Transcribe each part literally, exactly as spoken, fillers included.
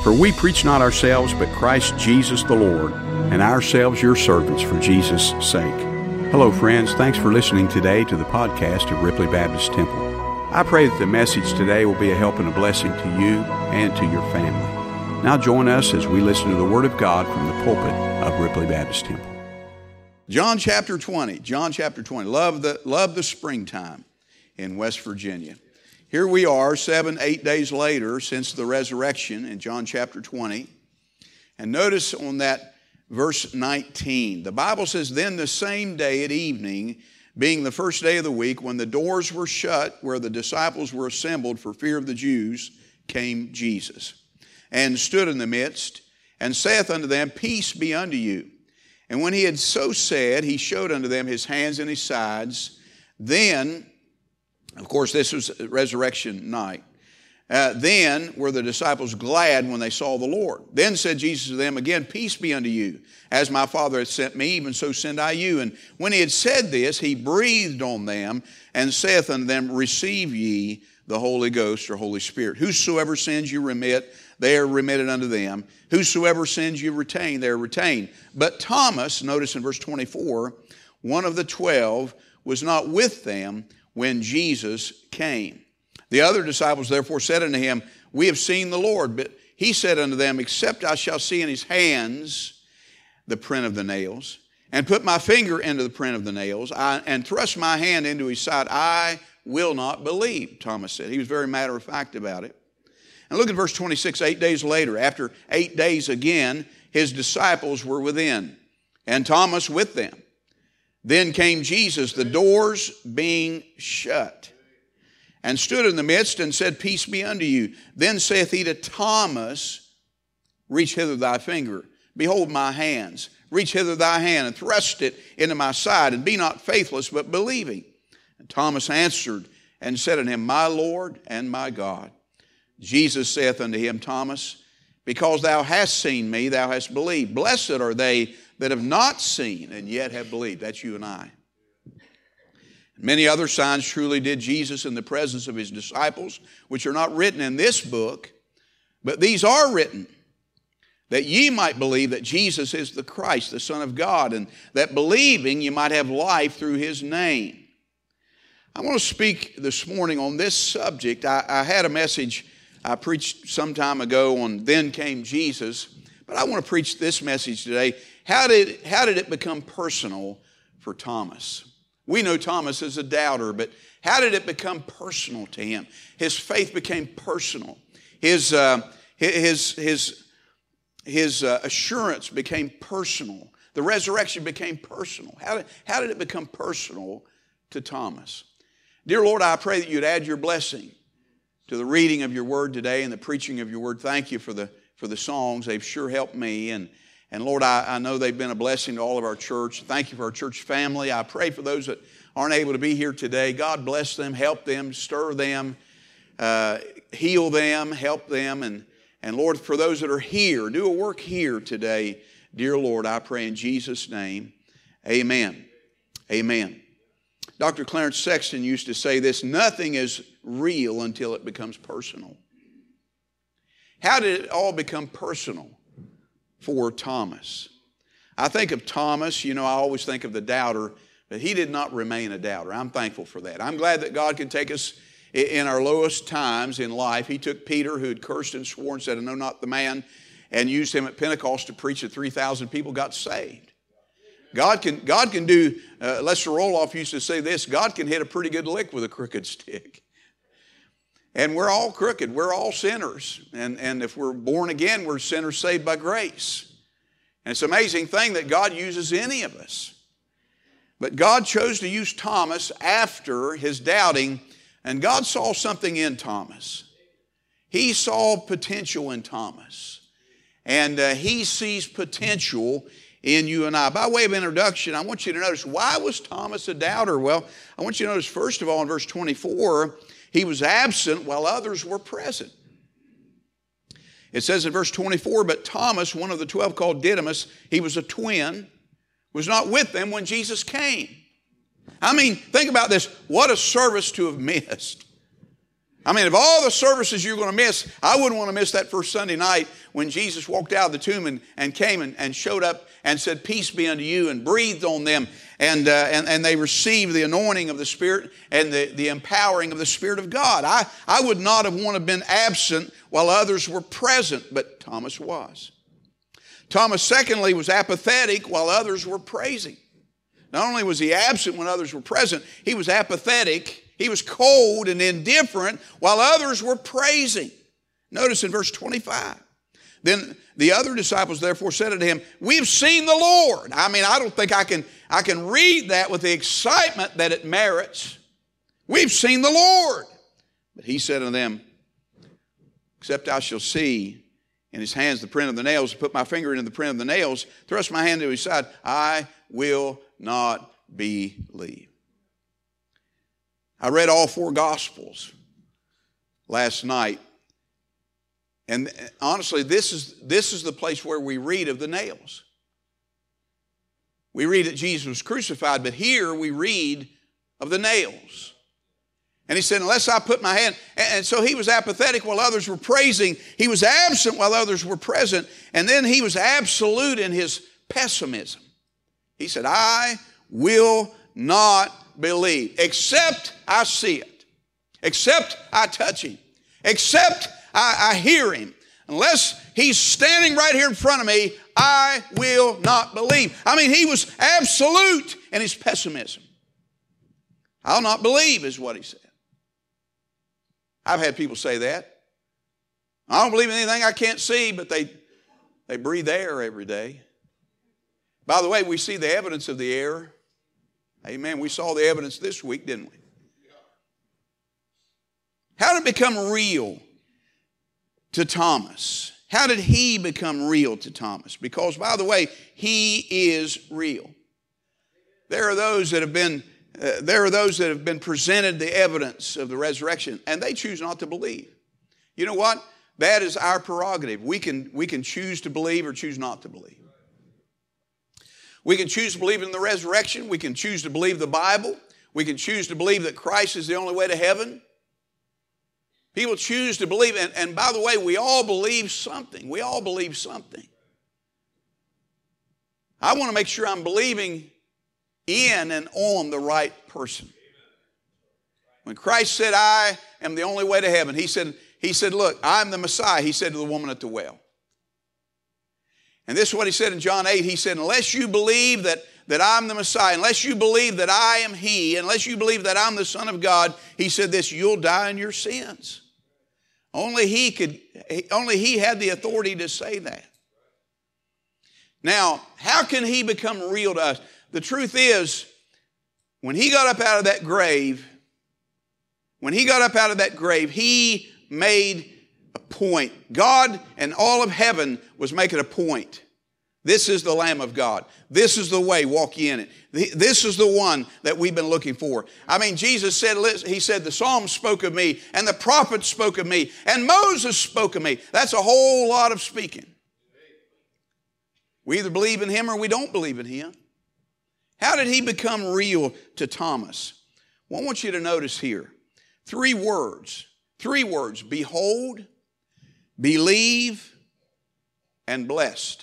For we preach not ourselves, but Christ Jesus the Lord, and ourselves your servants for Jesus' sake. Hello, friends. Thanks for listening today to the podcast of Ripley Baptist Temple. I pray that the message today will be a help and a blessing to you and to your family. Now join us as we listen to the Word of God from the pulpit of Ripley Baptist Temple. John chapter twenty. John chapter twenty. Love the, love the springtime in West Virginia. Here we are, seven, eight days later since the resurrection in John chapter twenty. And notice on that verse nineteen, the Bible says, "Then the same day at evening, being the first day of the week, when the doors were shut where the disciples were assembled for fear of the Jews, came Jesus, and stood in the midst, and saith unto them, Peace be unto you. And when he had so said, he showed unto them his hands and his sides. Then," of course, this was resurrection night. Uh, "then were the disciples glad when they saw the Lord. Then said Jesus to them again, Peace be unto you. As my Father hath sent me, even so send I you. And when he had said this, he breathed on them and saith unto them, Receive ye the Holy Ghost," or Holy Spirit. "Whosoever sins you remit, they are remitted unto them. Whosoever sins you retain, they are retained. But Thomas," notice in verse twenty-four, "one of the twelve, was not with them when Jesus came. The other disciples therefore said unto him, We have seen the Lord. But he said unto them, Except I shall see in his hands the print of the nails, and put my finger into the print of the nails, I, and thrust my hand into his side, I will not believe," Thomas said. He was very matter of fact about it. And look at verse twenty-six. Eight days later, after eight days again, his disciples were within, and Thomas with them. Then came Jesus, the doors being shut, and stood in the midst, and said, Peace be unto you. Then saith he to Thomas, Reach hither thy finger. Behold my hands. Reach hither thy hand, and thrust it into my side, and be not faithless, but believing. And Thomas answered and said unto him, My Lord and my God. Jesus saith unto him, Thomas, because thou hast seen me, thou hast believed. Blessed are they that have not seen and yet have believed." That's you and I. "Many other signs truly did Jesus in the presence of his disciples, which are not written in this book, but these are written, that ye might believe that Jesus is the Christ, the Son of God, and that believing ye might have life through his name." I want to speak this morning on this subject. I, I had a message I preached some time ago on "Then Came Jesus," but I want to preach this message today. How did, how did it become personal for Thomas? We know Thomas is a doubter, but how did it become personal to him? His faith became personal. His, uh, his, his, his uh, assurance became personal. The resurrection became personal. How did, how did it become personal to Thomas? Dear Lord, I pray that you'd add your blessing to the reading of your word today and the preaching of your word. Thank you for the, for the songs. They've sure helped me. And And Lord, I, I know they've been a blessing to all of our church. Thank you for our church family. I pray for those that aren't able to be here today. God bless them, help them, stir them, uh, heal them, help them. And, and Lord, for those that are here, do a work here today. Dear Lord, I pray in Jesus' name, amen. Amen. Doctor Clarence Sexton used to say this: nothing is real until it becomes personal. How did it all become personal for Thomas? I think of Thomas, you know, I always think of the doubter, but he did not remain a doubter. I'm thankful for that. I'm glad that God can take us in our lowest times in life. He took Peter, who had cursed and swore and said, I know not the man, and used him at Pentecost to preach that three thousand people got saved. God can, God can do, uh, Lester Roloff used to say this, God can hit a pretty good lick with a crooked stick. And we're all crooked. We're all sinners. And, and if we're born again, we're sinners saved by grace. And it's an amazing thing that God uses any of us. But God chose to use Thomas after his doubting, and God saw something in Thomas. He saw potential in Thomas. And uh, he sees potential in you and I. By way of introduction, I want you to notice, why was Thomas a doubter? Well, I want you to notice, first of all, in verse twenty-four, he was absent while others were present. It says in verse twenty-four, but Thomas, one of the twelve called Didymus, he was a twin, was not with them when Jesus came. I mean, think about this. What a service to have missed. I mean, of all the services you're going to miss, I wouldn't want to miss that first Sunday night when Jesus walked out of the tomb and, and came and, and showed up and said, peace be unto you, and breathed on them. And, uh, and, and they received the anointing of the Spirit and the, the empowering of the Spirit of God. I, I would not have wanted to have been absent while others were present, but Thomas was. Thomas, secondly, was apathetic while others were praising. Not only was he absent when others were present, he was apathetic. He was cold and indifferent while others were praising. Notice in verse twenty-five. Then the other disciples therefore said unto him, we've seen the Lord. I mean, I don't think I can, I can read that with the excitement that it merits. We've seen the Lord. But he said unto them, except I shall see in his hands the print of the nails, put my finger into the print of the nails, thrust my hand to his side, I will not believe. I read all four Gospels last night. And honestly, this is, this is the place where we read of the nails. We read that Jesus was crucified, but here we read of the nails. And he said, unless I put my hand, and so he was apathetic while others were praising. He was absent while others were present. And then he was absolute in his pessimism. He said, I will not believe, except I see it, except I touch him, except I, I hear him. Unless he's standing right here in front of me, I will not believe. I mean, he was absolute in his pessimism. I'll not believe is what he said. I've had people say that. I don't believe in anything I can't see, but they, they breathe air every day. By the way, we see the evidence of the air. Amen. We saw the evidence this week, didn't we? How did it become real to Thomas? How did he become real to Thomas? Because, by the way, he is real. There are those that have been, uh, there are those that have been presented the evidence of the resurrection, and they choose not to believe. You know what? That is our prerogative. We can, we can choose to believe or choose not to believe. We can choose to believe in the resurrection. We can choose to believe the Bible. We can choose to believe that Christ is the only way to heaven. People choose to believe, and, and by the way, we all believe something. We all believe something. I want to make sure I'm believing in and on the right person. When Christ said, I am the only way to heaven, he said, he said, look, I'm the Messiah, he said to the woman at the well. And this is what he said in John eight. He said, unless you believe that, that I'm the Messiah, unless you believe that I am he, unless you believe that I'm the Son of God, he said this, you'll die in your sins. Only he could, only he had the authority to say that. Now, how can he become real to us? The truth is, when he got up out of that grave, when he got up out of that grave, he made a point. God and all of heaven was making a point. This is the Lamb of God. This is the way, walk ye in it. This is the one that we've been looking for. I mean, Jesus said, he said, the Psalms spoke of me, and the prophets spoke of me, and Moses spoke of me. That's a whole lot of speaking. We either believe in him or we don't believe in him. How did he become real to Thomas? Well, I want you to notice here, three words, three words, behold, believe, and blessed.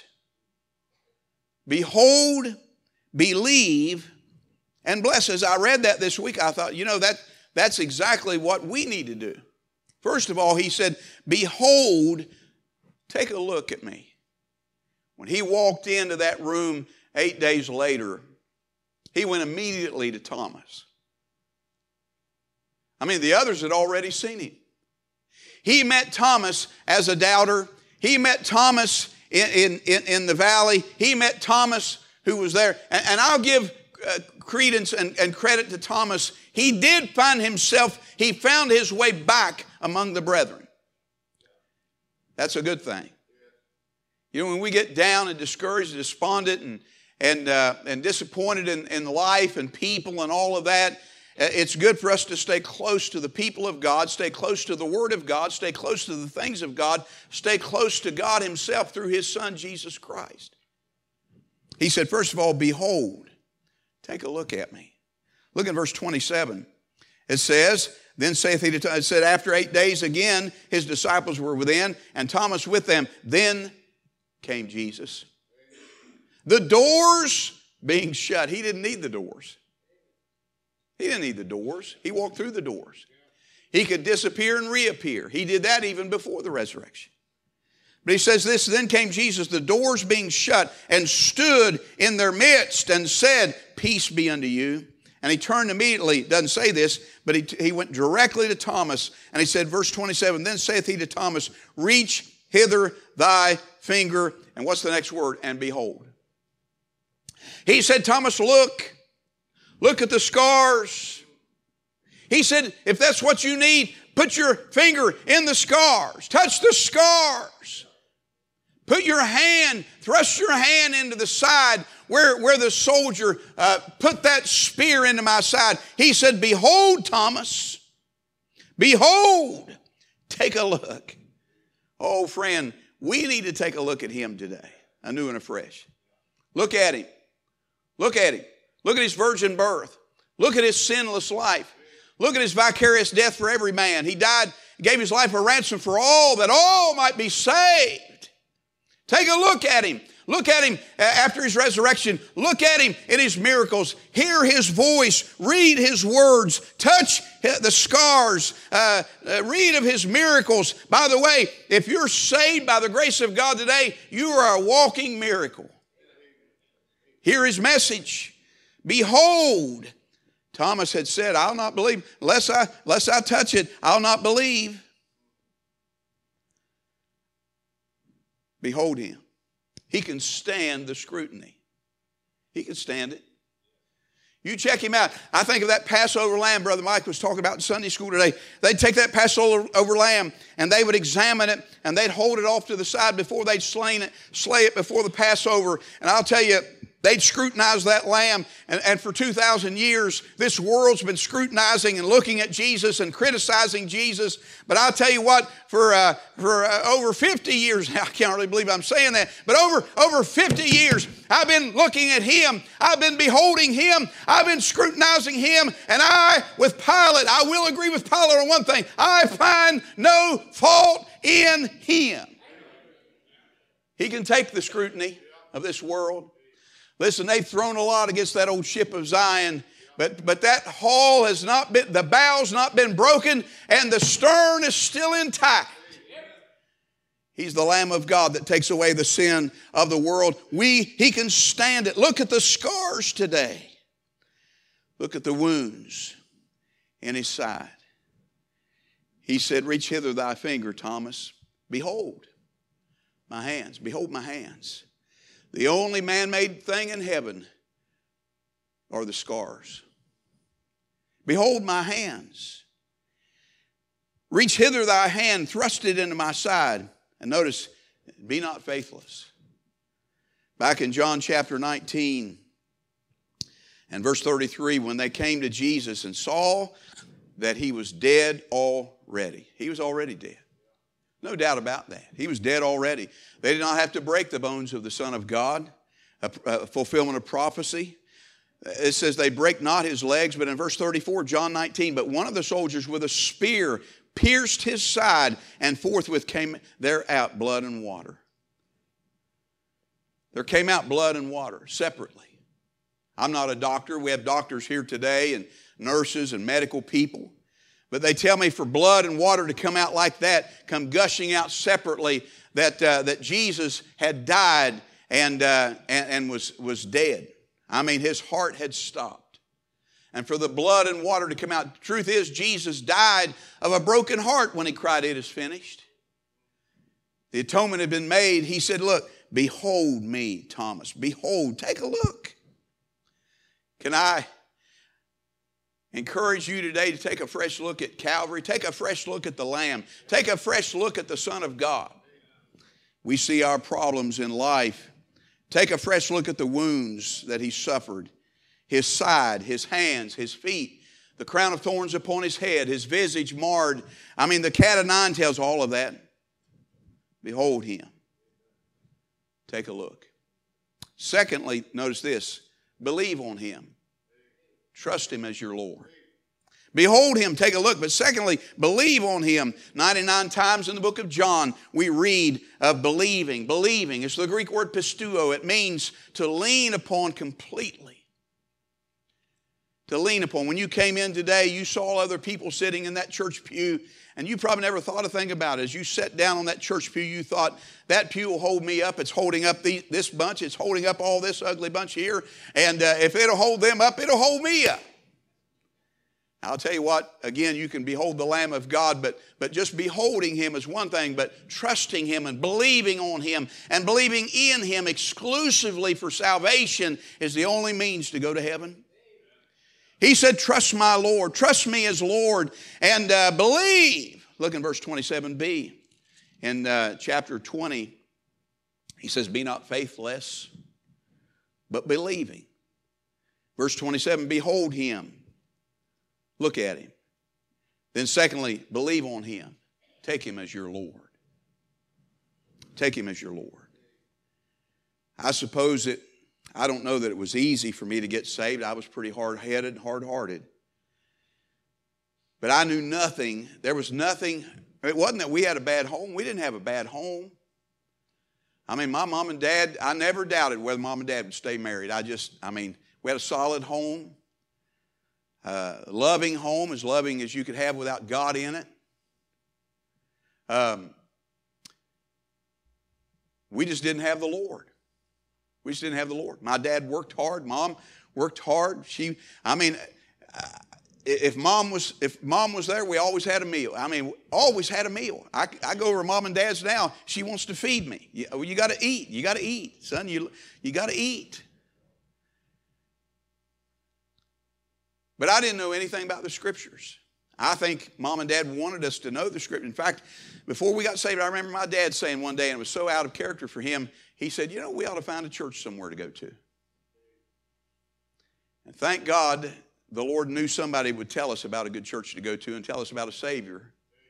Behold, believe, and blessed. As I read that this week, I thought, you know, that, that's exactly what we need to do. First of all, he said, behold, take a look at me. When he walked into that room eight days later, he went immediately to Thomas. I mean, the others had already seen him. He met Thomas as a doubter. He met Thomas in, in, in the valley. He met Thomas who was there. And, and I'll give uh, credence and, and credit to Thomas. He did find himself, he found his way back among the brethren. That's a good thing. You know, when we get down and discouraged and despondent and, and, uh, and disappointed in, in life and people and all of that, it's good for us to stay close to the people of God, stay close to the Word of God, stay close to the things of God, stay close to God Himself through His Son, Jesus Christ. He said, first of all, behold, take a look at me. Look at verse twenty-seven. It says, Then saith he to Thomas, it said, after eight days again, his disciples were within, and Thomas with them. Then came Jesus. The doors being shut. He didn't need the doors. He didn't need the doors. He walked through the doors. He could disappear and reappear. He did that even before the resurrection. But he says this, then came Jesus, the doors being shut, and stood in their midst and said, peace be unto you. And he turned immediately, doesn't say this, but he, he went directly to Thomas, and he said, verse twenty-seven, then saith he to Thomas, reach hither thy finger, and what's the next word? And behold. He said, Thomas, look, look at the scars. He said, if that's what you need, put your finger in the scars. Touch the scars. Put your hand, thrust your hand into the side where, where the soldier uh, put that spear into my side. He said, behold, Thomas, behold, take a look. Oh, friend, we need to take a look at him today, anew and afresh. Look at him. Look at him. Look at his virgin birth. Look at his sinless life. Look at his vicarious death for every man. He died, gave his life a ransom for all, that all might be saved. Take a look at him. Look at him after his resurrection. Look at him in his miracles. Hear his voice. Read his words. Touch the scars. Uh, uh, read of his miracles. By the way, if you're saved by the grace of God today, you are a walking miracle. Hear his message. Behold, Thomas had said, I'll not believe. Unless I, unless I touch it, I'll not believe. Behold him. He can stand the scrutiny. He can stand it. You check him out. I think of that Passover lamb Brother Mike was talking about in Sunday school today. They'd take that Passover lamb and they would examine it and they'd hold it off to the side before they'd slain it, slay it before the Passover. And I'll tell you, they'd scrutinize that lamb, and, and for two thousand years, this world's been scrutinizing and looking at Jesus and criticizing Jesus. But I'll tell you what, for uh, for uh, over fifty years, I can't really believe I'm saying that, but over, over fifty years, I've been looking at him. I've been beholding him. I've been scrutinizing him. And I, with Pilate, I will agree with Pilate on one thing. I find no fault in him. He can take the scrutiny of this world. Listen, they've thrown a lot against that old ship of Zion, but, but that hull has not been, the bow's not been broken, and the stern is still intact. He's the Lamb of God that takes away the sin of the world. We, he can stand it. Look at the scars today. Look at the wounds in his side. He said, reach hither thy finger, Thomas. Behold my hands. Behold my hands. The only man-made thing in heaven are the scars. Behold my hands. Reach hither thy hand, thrust it into my side. And notice, be not faithless. Back in John chapter nineteen and verse thirty-three, when they came to Jesus and saw that he was dead already. He was already dead. No doubt about that. He was dead already. They did not have to break the bones of the Son of God, a, a fulfillment of prophecy. It says they break not his legs, but in verse thirty-four, John nineteen, but one of the soldiers with a spear pierced his side, and forthwith came there out blood and water. There came out blood and water separately. I'm not a doctor. We have doctors here today and nurses and medical people. But they tell me for blood and water to come out like that, come gushing out separately, that, uh, that Jesus had died and, uh, and, and was, was dead. I mean, his heart had stopped. And for the blood and water to come out, the truth is Jesus died of a broken heart when he cried, it is finished. The atonement had been made. He said, look, behold me, Thomas. Behold, take a look. Can I encourage you today to take a fresh look at Calvary? Take a fresh look at the Lamb. Take a fresh look at the Son of God. We see our problems in life. Take a fresh look at the wounds that he suffered. His side, his hands, his feet, the crown of thorns upon his head, his visage marred. I mean, the cat of nine tails, all of that. Behold him. Take a look. Secondly, notice this. Believe on him. Trust him as your Lord. Behold him, take a look. But secondly, believe on him. ninety-nine times in the book of John, we read of believing. Believing. It's the Greek word pisteuo. It means to lean upon completely. To lean upon. When you came in today, you saw other people sitting in that church pew, and you probably never thought a thing about it. As you sat down on that church pew, you thought, that pew will hold me up. It's holding up the, this bunch. It's holding up all this ugly bunch here. And uh, if it'll hold them up, it'll hold me up. I'll tell you what, again, you can behold the Lamb of God, but, but just beholding him is one thing, but trusting him and believing on him and believing in him exclusively for salvation is the only means to go to heaven. He said, trust my Lord, trust me as Lord, and uh, believe. Look in verse twenty-seven b. In uh, chapter twenty, he says, be not faithless, but believing. Verse twenty-seven, behold him. Look at him. Then secondly, believe on him. Take him as your Lord. Take him as your Lord. I suppose that, I don't know that it was easy for me to get saved. I was pretty hard-headed and hard-hearted. But I knew nothing. There was nothing. It wasn't that we had a bad home. We didn't have a bad home. I mean, my mom and dad, I never doubted whether mom and dad would stay married. I just, I mean, we had a solid home. Uh, loving home, as loving as you could have without God in it. Um, we just didn't have the Lord. We just didn't have the Lord. My dad worked hard. Mom worked hard. She, I mean, if mom was if mom was there, we always had a meal. I mean, always had a meal. I, I go over to mom and dad's now. She wants to feed me. You, you got to eat. You got to eat, son. You you got to eat. But I didn't know anything about the Scriptures. I think mom and dad wanted us to know the Scripture. In fact, before we got saved, I remember my dad saying one day, and it was so out of character for him, he said, you know, we ought to find a church somewhere to go to. And thank God the Lord knew somebody would tell us about a good church to go to and tell us about a Savior.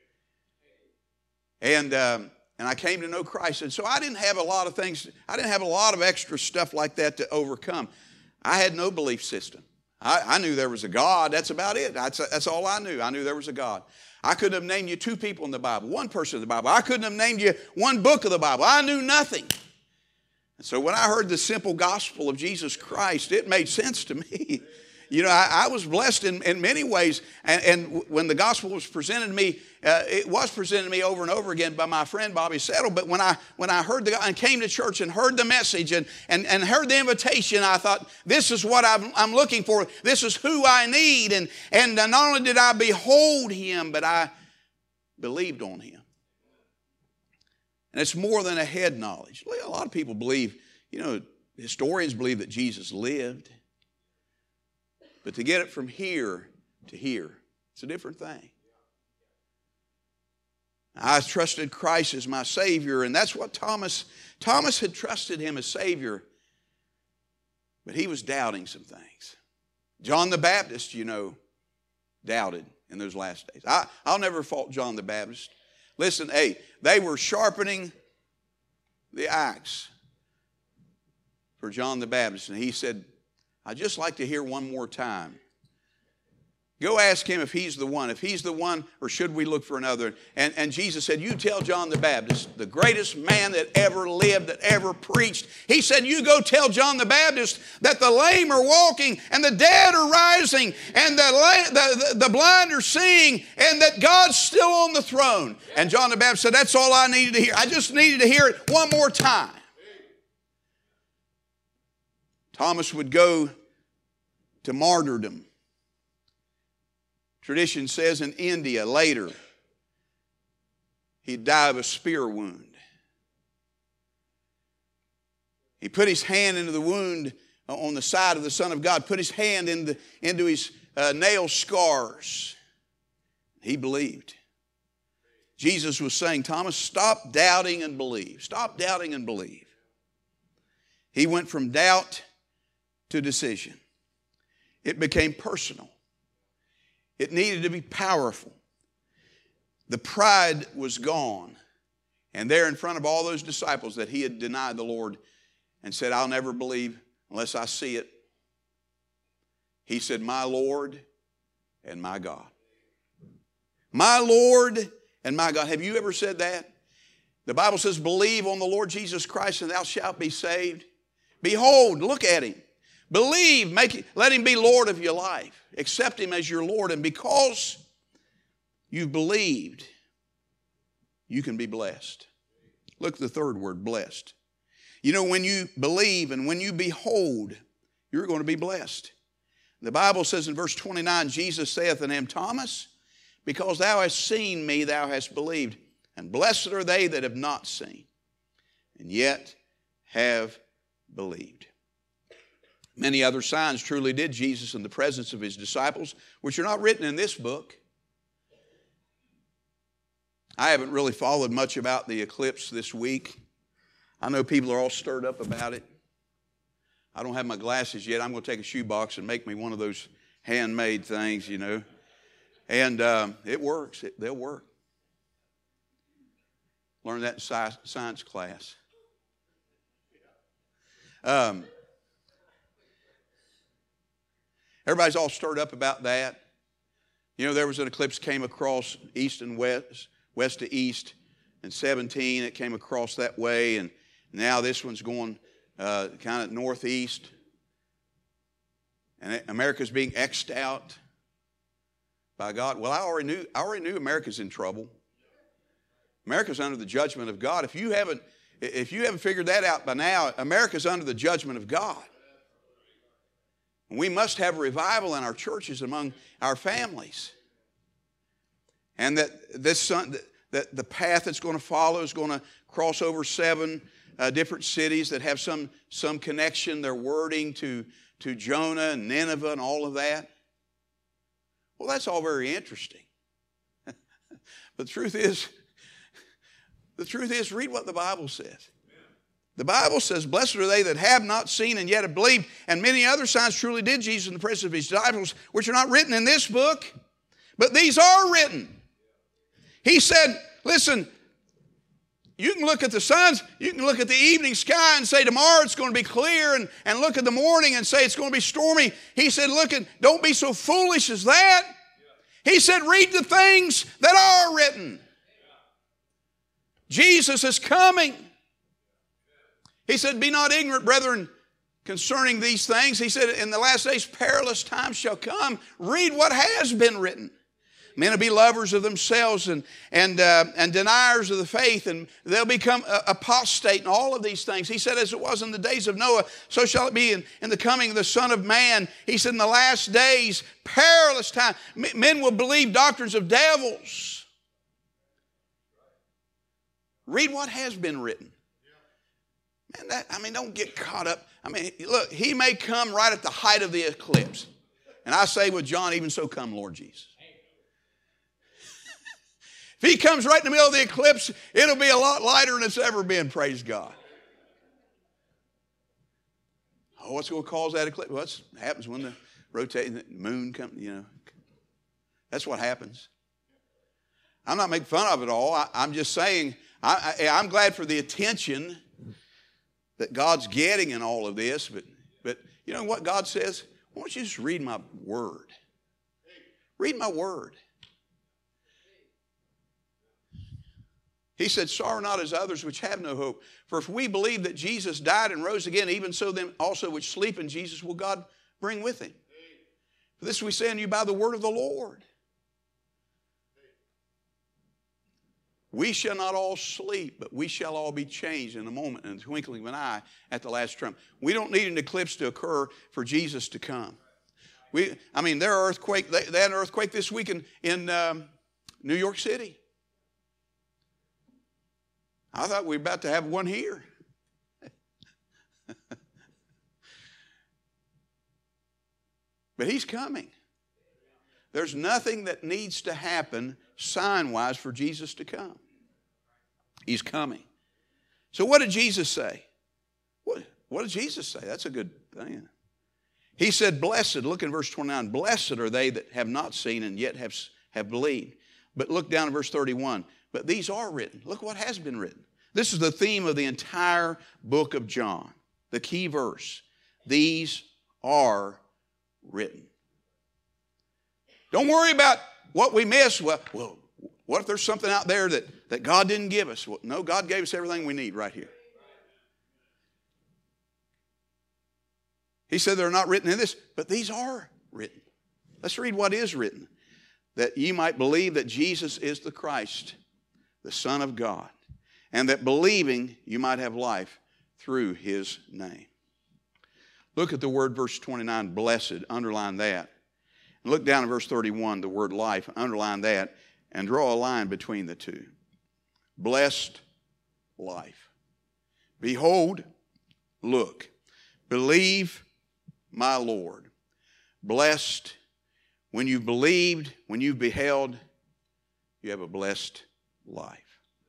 And, um, and I came to know Christ. And so I didn't have a lot of things, I didn't have a lot of extra stuff like that to overcome. I had no belief system. I, I knew there was a God. That's about it. That's, that's all I knew. I knew there was a God. I couldn't have named you two people in the Bible, one person in the Bible. I couldn't have named you one book of the Bible. I knew nothing. And so when I heard the simple gospel of Jesus Christ, it made sense to me. You know, I, I was blessed in, in many ways. And, and when the gospel was presented to me, uh, it was presented to me over and over again by my friend Bobby Settle. But when I when I heard the and came to church and heard the message and and, and heard the invitation, I thought, this is what I'm, I'm looking for. This is who I need. And and not only did I behold him, but I believed on him. And it's more than a head knowledge. A lot of people believe, you know, historians believe that Jesus lived. But to get it from here to here, it's a different thing. I trusted Christ as my Savior, and that's what Thomas, Thomas had trusted him as Savior, but he was doubting some things. John the Baptist, you know, doubted in those last days. I, I'll never fault John the Baptist. Listen, hey, they were sharpening the axe for John the Baptist, and he said, I'd just like to hear one more time. Go ask him if he's the one. If he's the one, or should we look for another? And, and Jesus said, you tell John the Baptist, the greatest man that ever lived, that ever preached. He said, you go tell John the Baptist that the lame are walking and the dead are rising and the, the, the, the blind are seeing and that God's still on the throne. And John the Baptist said, that's all I needed to hear. I just needed to hear it one more time. Thomas would go to martyrdom. Tradition says in India later, he'd die of a spear wound. He put his hand into the wound on the side of the Son of God, put his hand in the, into his uh, nail scars. He believed. Jesus was saying, Thomas, stop doubting and believe. Stop doubting and believe. He went from doubt to decision. It became personal. It needed to be powerful. The pride was gone. And there in front of all those disciples that he had denied the Lord and said, I'll never believe unless I see it. He said, my Lord and my God. My Lord and my God. Have you ever said that? The Bible says, believe on the Lord Jesus Christ and thou shalt be saved. Behold, look at him. Believe, make, let him be Lord of your life. Accept him as your Lord. And because you've believed, you can be blessed. Look at the third word, blessed. You know, when you believe and when you behold, you're going to be blessed. The Bible says in verse twenty-nine, Jesus saith unto him, Thomas, because thou hast seen me, thou hast believed. And blessed are they that have not seen, and yet have believed. Many other signs truly did Jesus in the presence of his disciples, which are not written in this book. I haven't really followed much about the eclipse this week. I know people are all stirred up about it. I don't have my glasses yet. I'm going to take a shoebox and make me one of those handmade things, you know. And um, it works. It, they'll work. Learned that in science class. Um, everybody's all stirred up about that. You know, there was an eclipse came across east and west, west to east, and seventeen. It came across that way, and now this one's going uh, kind of northeast. And America's being X'd out by God. Well, I already knew. I already knew America's in trouble. America's under the judgment of God. If you haven't, if you haven't figured that out by now, America's under the judgment of God. And we must have revival in our churches among our families. And that this son, that the path that's going to follow is going to cross over seven uh, different cities that have some some connection. Their wording to to Jonah and Nineveh and all of that. Well, that's all very interesting. But the truth is. The truth is, read what the Bible says. The Bible says, blessed are they that have not seen and yet have believed. And many other signs truly did Jesus in the presence of his disciples, which are not written in this book, but these are written. He said, listen, you can look at the suns, you can look at the evening sky and say tomorrow it's going to be clear, and, and look at the morning and say it's going to be stormy. He said, look, at, don't be so foolish as that. He said, read the things that are written. Jesus is coming. He said, be not ignorant, brethren, concerning these things. He said, in the last days perilous times shall come. Read what has been written. Men will be lovers of themselves and, and, uh, and deniers of the faith, and they'll become uh, apostate and all of these things. He said, as it was in the days of Noah, so shall it be in, in the coming of the Son of Man. He said, in the last days, perilous time. Men will believe doctrines of devils. Read what has been written. Man, that, I mean, don't get caught up. I mean, look, he may come right at the height of the eclipse. And I say with John, even so come, Lord Jesus. If he comes right in the middle of the eclipse, it'll be a lot lighter than it's ever been, praise God. Oh, what's going to cause that eclipse? What happens when the rotating moon comes, you know. That's what happens. I'm not making fun of it all. I, I'm just saying, I, I, I'm glad for the attention that God's getting in all of this. But, but you know what God says? Why don't you just read my word? Read my word. He said, sorrow not as others which have no hope. For if we believe that Jesus died and rose again, even so them also which sleep in Jesus will God bring with him. For this we say unto you by the word of the Lord. We shall not all sleep, but we shall all be changed in a moment, in the twinkling of an eye, at the last trump. We don't need an eclipse to occur for Jesus to come. We, I mean, there are earthquake. They, they had an earthquake this week in, in um, New York City. I thought we were about to have one here. But he's coming. There's nothing that needs to happen sign-wise for Jesus to come. He's coming. So what did Jesus say? What, what did Jesus say? That's a good thing. He said, blessed, look in verse twenty-nine, blessed are they that have not seen and yet have, have believed. But look down in verse thirty-one. But these are written. Look what has been written. This is the theme of the entire book of John. The key verse. These are written. Don't worry about what we miss. Well, well What if there's something out there that, that God didn't give us? Well, no, God gave us everything we need right here. He said they're not written in this, but these are written. Let's read what is written. That ye might believe that Jesus is the Christ, the Son of God, and that believing you might have life through his name. Look at the word, verse twenty-nine, blessed, underline that. And look down at verse thirty-one, the word life, underline that, and draw a line between the two. Blessed life. Behold, look, believe my Lord. Blessed, when you've believed, when you've beheld, you have a blessed life.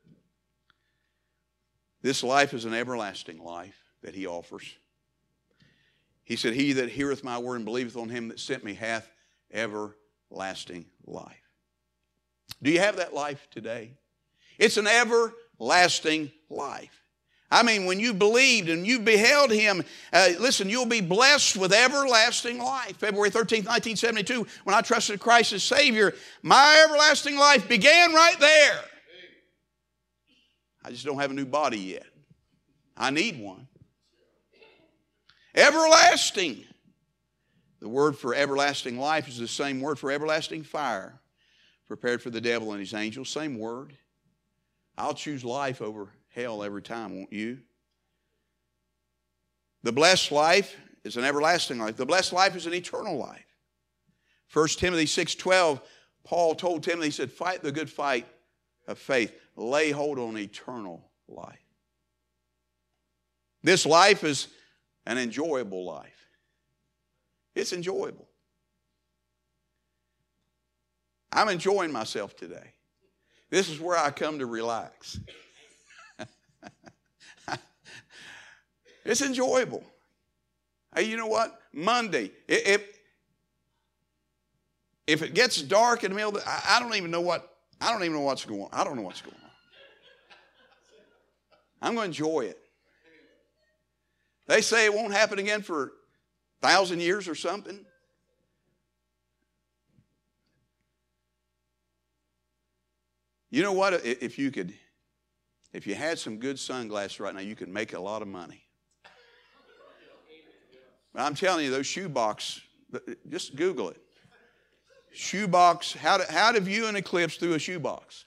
This life is an everlasting life that he offers. He said, he that heareth my word and believeth on him that sent me hath everlasting life. Do you have that life today? It's an everlasting life. I mean, when you believed and you beheld him, uh, listen, you'll be blessed with everlasting life. February thirteenth, nineteen seventy-two, when I trusted Christ as Savior, my everlasting life began right there. I just don't have a new body yet. I need one. Everlasting. The word for everlasting life is the same word for everlasting fire, prepared for the devil and his angels. Same word. I'll choose life over hell every time, won't you? The blessed life is an everlasting life. The blessed life is an eternal life. First Timothy six twelve, Paul told Timothy, he said, fight the good fight of faith. Lay hold on eternal life. This life is an enjoyable life. It's enjoyable. I'm enjoying myself today. This is where I come to relax. It's enjoyable. Hey, you know what? Monday, if, if it gets dark in the middle of the, I, I don't even know what, I don't even know what's going on. I don't know what's going on. I'm going to enjoy it. They say it won't happen again for a thousand years or something. You know what? If you could, if you had some good sunglasses right now, you could make a lot of money. I'm telling you, those shoebox, just Google it. Shoebox, how to, how to view an eclipse through a shoebox.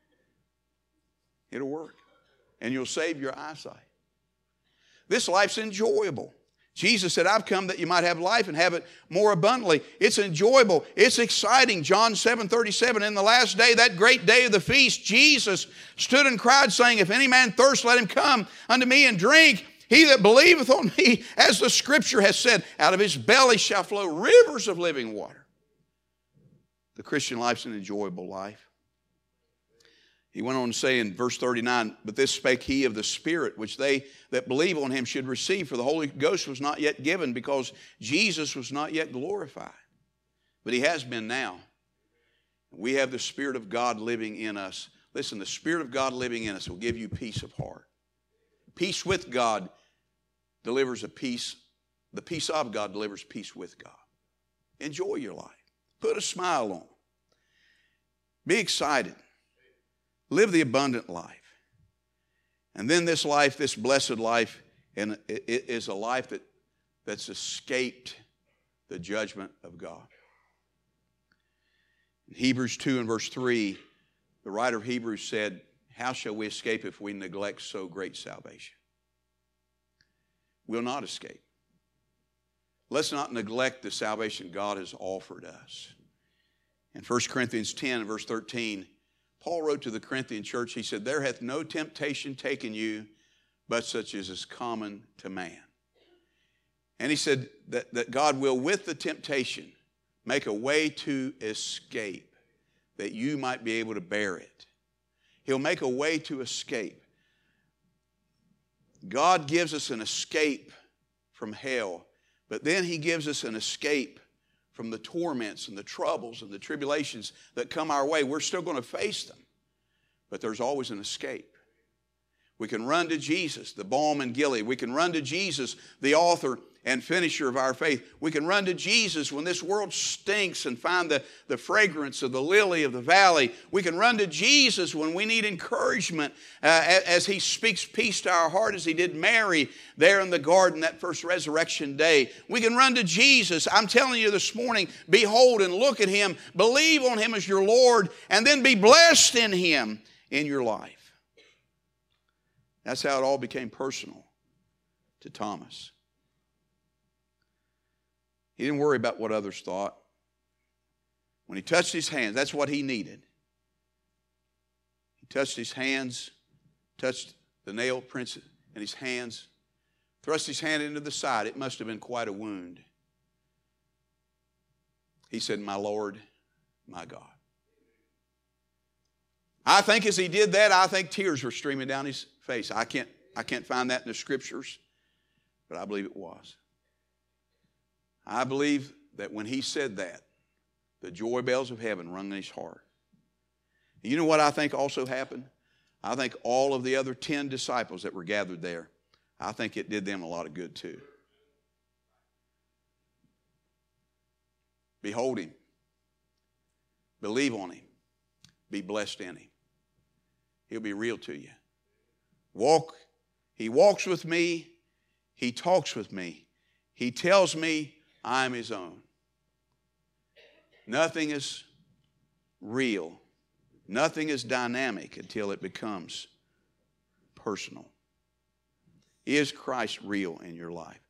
It'll work. And you'll save your eyesight. This life's enjoyable. Jesus said, I've come that you might have life and have it more abundantly. It's enjoyable. It's exciting. John seven thirty-seven, in the last day, that great day of the feast, Jesus stood and cried, saying, if any man thirst, let him come unto me and drink. He that believeth on me, as the Scripture has said, out of his belly shall flow rivers of living water. The Christian life's an enjoyable life. He went on to say in verse thirty-nine, but this spake he of the Spirit, which they that believe on him should receive, for the Holy Ghost was not yet given, because Jesus was not yet glorified. But he has been now. We have the Spirit of God living in us. Listen, the Spirit of God living in us will give you peace of heart. Peace with God delivers a peace. The peace of God delivers peace with God. Enjoy your life. Put a smile on. Be excited. Live the abundant life. And then this life, this blessed life, and it is a life that, that's escaped the judgment of God. In Hebrews two and verse three, the writer of Hebrews said, how shall we escape if we neglect so great salvation? We'll not escape. Let's not neglect the salvation God has offered us. In First Corinthians ten and verse thirteen, Paul wrote to the Corinthian church, he said, there hath no temptation taken you, but such as is common to man. And he said that, that God will, with the temptation, make a way to escape, that you might be able to bear it. He'll make a way to escape. God gives us an escape from hell, but then he gives us an escape from the torments and the troubles and the tribulations that come our way. We're still going to face them, but there's always an escape. We can run to Jesus, the balm in Gilead. We can run to Jesus, the author and finisher of our faith. We can run to Jesus when this world stinks and find the, the fragrance of the lily of the valley. We can run to Jesus when we need encouragement uh, as He speaks peace to our heart as He did Mary there in the garden that first resurrection day. We can run to Jesus. I'm telling you this morning, behold and look at Him, believe on Him as your Lord, and then be blessed in Him in your life. That's how it all became personal to Thomas. He didn't worry about what others thought. When he touched his hands, that's what he needed. He touched his hands, touched the nail prints in his hands, thrust his hand into the side. It must have been quite a wound. He said, "My Lord, my God." I think as he did that, I think tears were streaming down his face. I can't, I can't find that in the Scriptures, but I believe it was. I believe that when he said that, the joy bells of heaven rung in his heart. And you know what I think also happened? I think all of the other ten disciples that were gathered there, I think it did them a lot of good too. Behold Him. Believe on Him. Be blessed in Him. He'll be real to you. Walk. He walks with me. He talks with me. He tells me I'm His own. Nothing is real. Nothing is dynamic until it becomes personal. Is Christ real in your life?